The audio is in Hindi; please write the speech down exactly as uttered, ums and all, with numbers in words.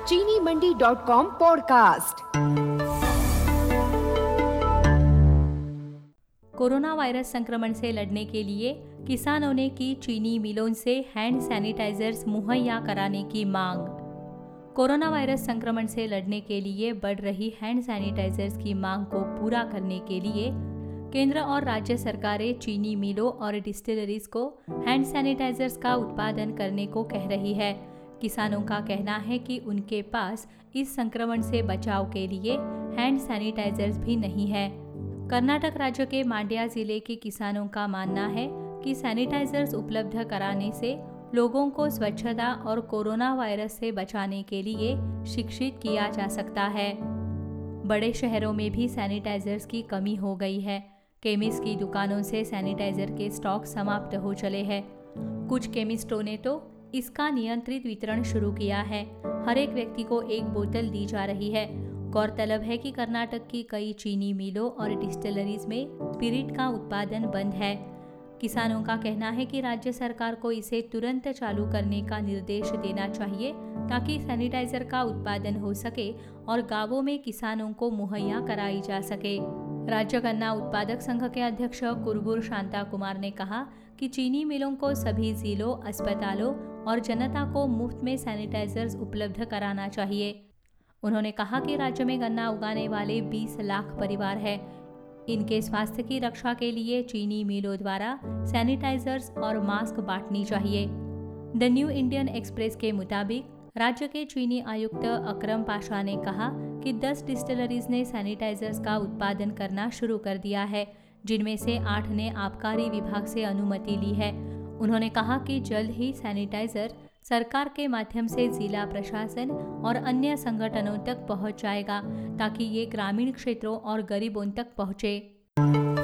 चीनी Mandi dot com podcast. Corona virus संक्रमण से लड़ने के लिए किसानों ने की चीनी मिलों से हैंड सैनिटाइजर्स मुहैया कराने की मांग। कोरोना वायरस संक्रमण से लड़ने के लिए बढ़ रही हैंड सैनिटाइजर्स की मांग को पूरा करने के लिए केंद्र और राज्य सरकारें चीनी मिलों और डिस्टिलरीज को हैंड सैनिटाइजर्स का उत्पादन करने को कह रही है। किसानों का कहना है कि उनके पास इस संक्रमण से बचाव के लिए हैंड सैनिटाइजर्स भी नहीं है। कर्नाटक राज्य के मांड्या जिले के किसानों का मानना है कि सैनिटाइजर्स उपलब्ध कराने से लोगों को स्वच्छता और कोरोना वायरस से बचाने के लिए शिक्षित किया जा सकता है। बड़े शहरों में भी सैनिटाइजर्स की कमी हो गई है। केमिस्ट की दुकानों से सैनिटाइजर के स्टॉक समाप्त हो चले हैं। कुछ केमिस्टों ने तो इसका नियंत्रित वितरण शुरू किया है। हर एक व्यक्ति को एक बोतल दी जा रही है। गौरतलब है कि कर्नाटक की कई चीनी मिलों और डिस्टिलरीज में स्पिरिट का उत्पादन बंद है। किसानों का कहना है कि राज्य सरकार को इसे तुरंत चालू करने का निर्देश देना चाहिए ताकि सैनिटाइजर का उत्पादन हो सके और गांवों में किसानों को मुहैया कराई जा सके। राज्य गन्ना उत्पादक संघ के अध्यक्ष कुरबुर शांता कुमार ने कहा कि चीनी मिलों को सभी जिलों, अस्पतालों और जनता को मुफ्त में सैनिटाइजर्स उपलब्ध कराना चाहिए। उन्होंने कहा कि राज्य में गन्ना उगाने वाले बीस लाख परिवार हैं। इनके स्वास्थ्य की रक्षा के लिए चीनी मिलों द्वारा सैनिटाइजर्स और मास्क बांटनी चाहिए। द न्यू इंडियन एक्सप्रेस के मुताबिक राज्य के चीनी आयुक्त अकरम पाशा ने कहा कि दस डिस्टिलरीज ने सैनिटाइजर्स का उत्पादन करना शुरू कर दिया है, जिनमें से आठ ने आबकारी विभाग से अनुमति ली है। उन्होंने कहा कि जल्द ही सैनिटाइजर सरकार के माध्यम से जिला प्रशासन और अन्य संगठनों तक पहुंच जाएगा ताकि ये ग्रामीण क्षेत्रों और गरीबों तक पहुंचे।